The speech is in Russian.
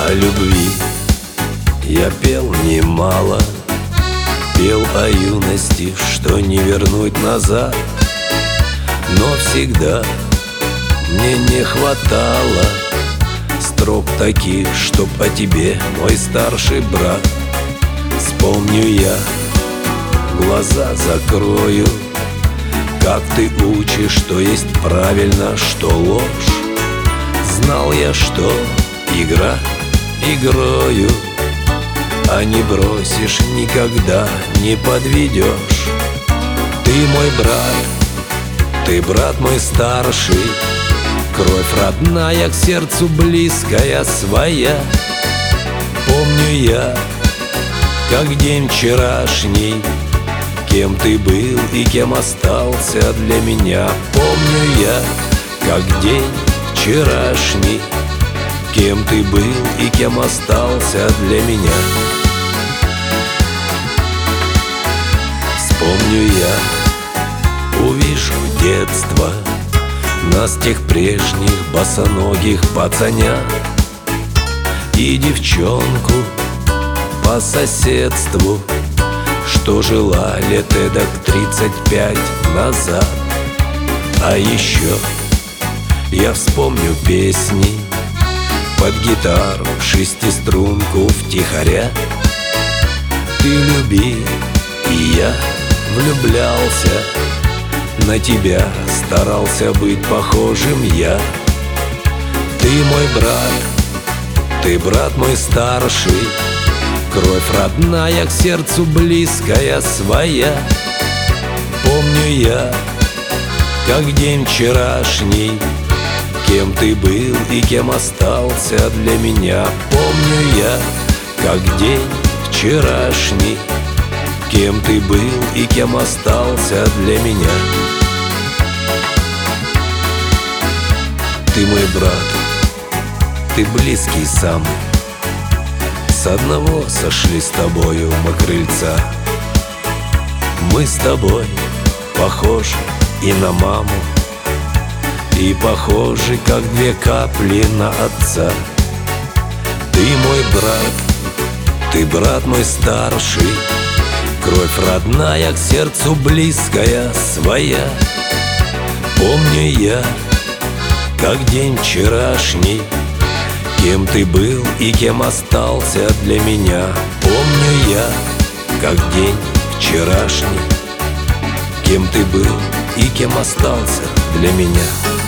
О любви я пел немало, пел о юности, что не вернуть назад. Но всегда мне не хватало строк таких, чтоб о тебе, мой старший брат. Вспомню я, глаза закрою, как ты учишь, что есть правильно, что ложь. Знал я, что игра игрою, а не бросишь, никогда не подведешь. Ты мой брат, ты брат мой старший, кровь родная, к сердцу близкая своя. Помню я, как день вчерашний, кем ты был и кем остался для меня. Помню я, как день вчерашний, кем ты был и кем остался для меня. Вспомню я, увижу детство нас, тех прежних босоногих пацанят, и девчонку по соседству, что жила лет эдак 35 назад. А еще я вспомню песни под гитару, шестиструнку втихаря. Ты люби, и я влюблялся, на тебя старался быть похожим я. Ты мой брат, ты брат мой старший, кровь родная, к сердцу близкая своя. Помню я, как день вчерашний, кем ты был и кем остался для меня. Помню я, как день вчерашний, кем ты был и кем остался для меня. Ты мой брат, ты близкий самый, с одного сошли с тобою мы крыльца. Мы с тобой похожи и на маму, и похожи, как две капли на отца. Ты мой брат, ты брат мой старший, кровь родная, к сердцу близкая своя. Помню я, как день вчерашний, кем ты был и кем остался для меня. Помню я, как день вчерашний, кем ты был и кем остался для меня.